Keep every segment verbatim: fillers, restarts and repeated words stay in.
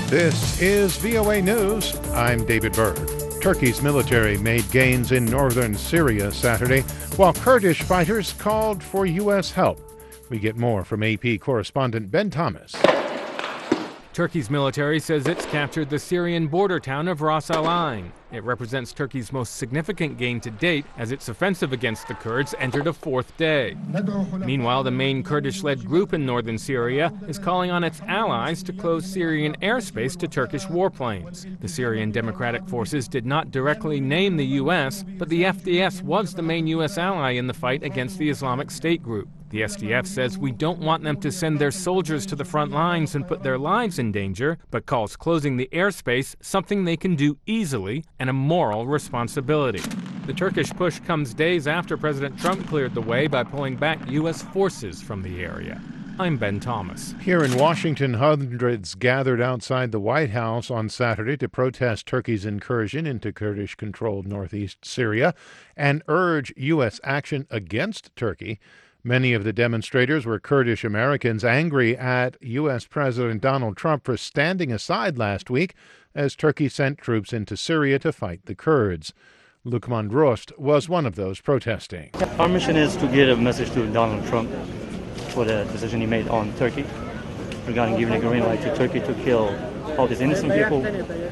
This is V O A News. I'm David Byrd. Turkey's military made gains in northern Syria Saturday, while Kurdish fighters called for U S help. We get more from A P correspondent Ben Thomas. Turkey's military says it's captured the Syrian border town of Ras Al Ain. It represents Turkey's most significant gain to date as its offensive against the Kurds entered a fourth day. Meanwhile, the main Kurdish-led group in northern Syria is calling on its allies to close Syrian airspace to Turkish warplanes. The Syrian Democratic Forces did not directly name the U S, but the F D S was the main U S ally in the fight against the Islamic State group. The S D F says we don't want them to send their soldiers to the front lines and put their lives in danger, but calls closing the airspace something they can do easily and a moral responsibility. The Turkish push comes days after President Trump cleared the way by pulling back U S forces from the area. I'm Ben Thomas. Here in Washington, hundreds gathered outside the White House on Saturday to protest Turkey's incursion into Kurdish-controlled northeast Syria and urge U S action against Turkey. Many of the demonstrators were Kurdish Americans angry at U S. President Donald Trump for standing aside last week as Turkey sent troops into Syria to fight the Kurds. Lukman Drost was one of those protesting. Our mission is to get a message to Donald Trump for the decision he made on Turkey regarding giving a green light to Turkey to kill all these innocent people,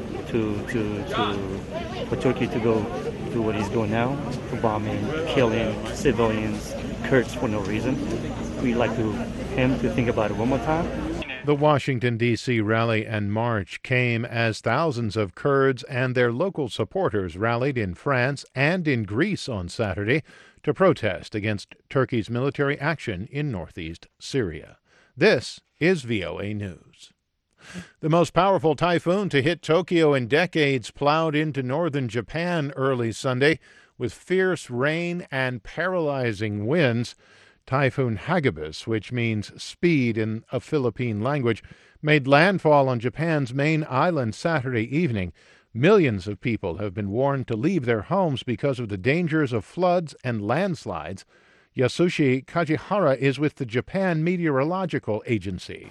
to, to, to for Turkey to go do what he's doing now, to bombing, killing civilians, Kurds for no reason. We'd like to him to think about it one more time. The Washington, D C rally and march came as thousands of Kurds and their local supporters rallied in France and in Greece on Saturday to protest against Turkey's military action in northeast Syria. This is V O A News. The most powerful typhoon to hit Tokyo in decades plowed into northern Japan early Sunday with fierce rain and paralyzing winds. Typhoon Hagibis, which means speed in a Philippine language, made landfall on Japan's main island Saturday evening. Millions of people have been warned to leave their homes because of the dangers of floods and landslides. Yasushi Kajihara is with the Japan Meteorological Agency.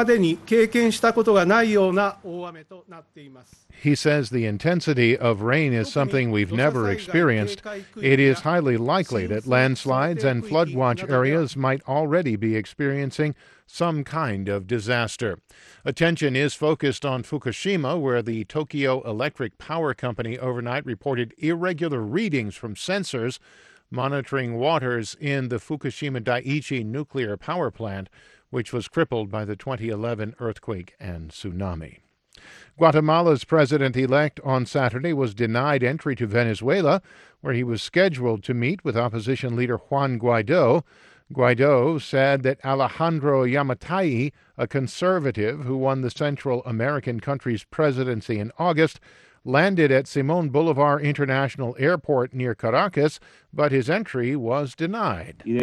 He says the intensity of rain is something we've never experienced. It is highly likely that landslides and flood watch areas might already be experiencing some kind of disaster. Attention is focused on Fukushima, where the Tokyo Electric Power Company overnight reported irregular readings from sensors monitoring waters in the Fukushima Daiichi nuclear power plant, which was crippled by the twenty eleven earthquake and tsunami. Guatemala's president-elect on Saturday was denied entry to Venezuela, where he was scheduled to meet with opposition leader Juan Guaido. Guaido said that Alejandro Yamatei, a conservative who won the Central American country's presidency in August, landed at Simón Bolívar International Airport near Caracas, but his entry was denied. He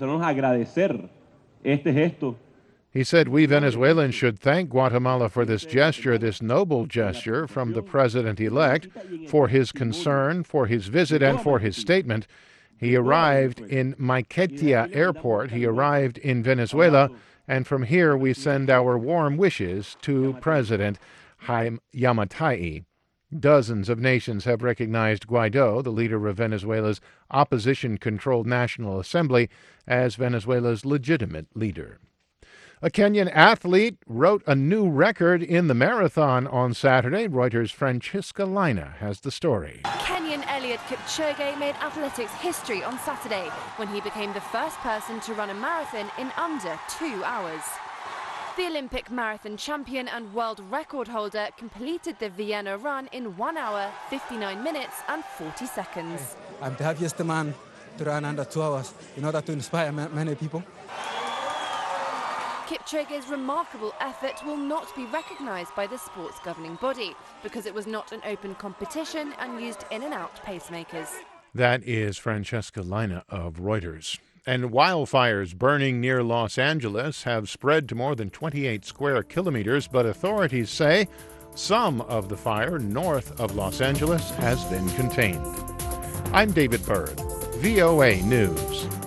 said we Venezuelans should thank Guatemala for this gesture, this noble gesture from the president-elect, for his concern, for his visit, and for his statement. He arrived in Maiquetía Airport. He arrived in Venezuela, and from here we send our warm wishes to President Jaime Yamatei. Dozens of nations have recognized Guaido, the leader of Venezuela's opposition-controlled National Assembly, as Venezuela's legitimate leader. A Kenyan athlete wrote a new record in the marathon on Saturday. Reuters' Francesca Laina has the story. Kenyan Eliud Kipchoge made athletics history on Saturday when he became the first person to run a marathon in under two hours. The Olympic marathon champion and world record holder completed the Vienna run in one hour, fifty-nine minutes and forty seconds. I'm the happiest man to run under two hours in order to inspire many people. Kipchoge's remarkable effort will not be recognised by the sport's governing body because it was not an open competition and used in and out pacemakers. That is Francesca Laina of Reuters. And wildfires burning near Los Angeles have spread to more than twenty-eight square kilometers, but authorities say some of the fire north of Los Angeles has been contained. I'm David Byrd, V O A News.